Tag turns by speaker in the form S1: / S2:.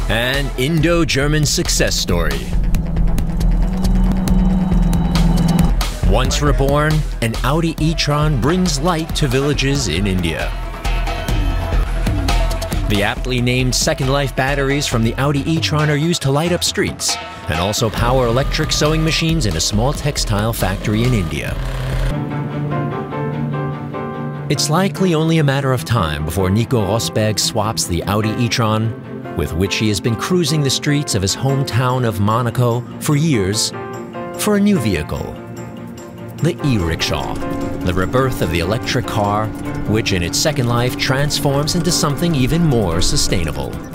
S1: An Indo-German success story. Once reborn, an Audi e-tron brings light to villages in India. The aptly named Second Life batteries from the Audi e-tron are used to light up streets and also power electric sewing machines in a small textile factory in India. It's likely only a matter of time before Nico Rosberg swaps the Audi e-tron, with which he has been cruising the streets of his hometown of Monaco for years, for a new vehicle. The e-rickshaw, the rebirth of the electric car, which in its second life transforms into something even more sustainable.